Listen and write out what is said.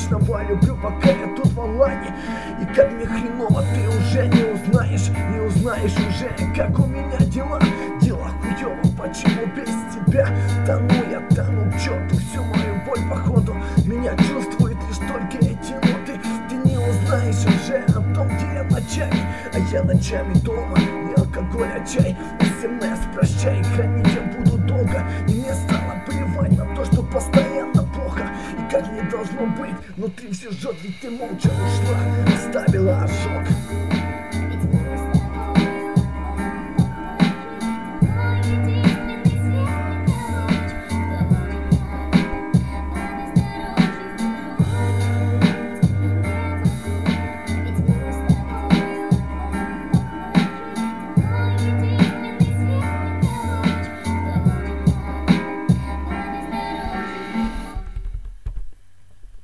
вечного люблю, пока я тут в онлайне. И как мне хреново, ты уже не узнаешь уже, как у меня дела. Дела хуёво, почему без тебя тону я, тону к черту всю мою боль, походу меня чувствует лишь только эти ноты. Ты не узнаешь уже о том, где я ночами, а я ночами дома. Не алкоголь, а чай, СМС, прощай, хранить я буду долго. И мне стало плевать на то, что постоянно плохо и как не должно быть. Внутри все жжет, ведь ты молча ушла, оставила ожог.